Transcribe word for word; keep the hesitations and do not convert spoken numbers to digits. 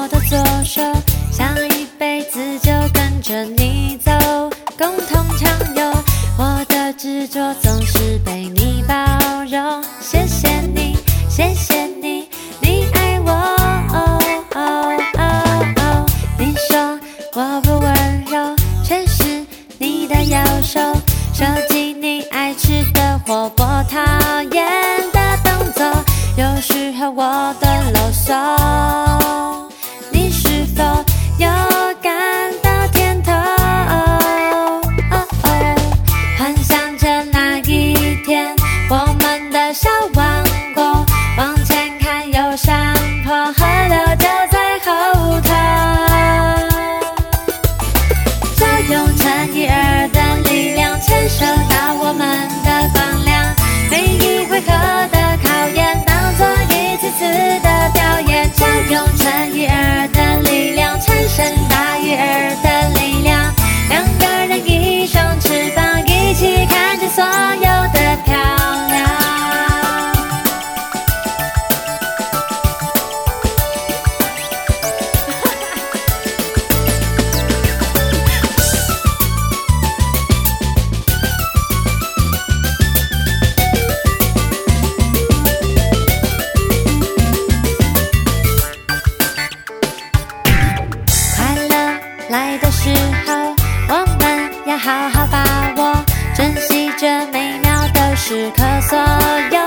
的左手，想一辈子就跟着你走，共同畅游。我的执着总是被你包容，谢谢你，谢谢你，你爱我。哦哦哦哦，你说我不温柔，全是你的右手，收集你爱吃的或不讨厌的动作，有时候我的啰嗦，你是否有感到甜头？哦哦，幻想着那一天，我们的小王国，往前看有山坡，河流就在后头，就用乘以二的力量牵手到我们的光亮，每一回合的考验当作一次次的表演，就用乘以二的力量产生大于二的力量，两个人一双翅膀，一起看见所有的漂亮。来的时候，我们要好好把握，珍惜这美妙的时刻，所有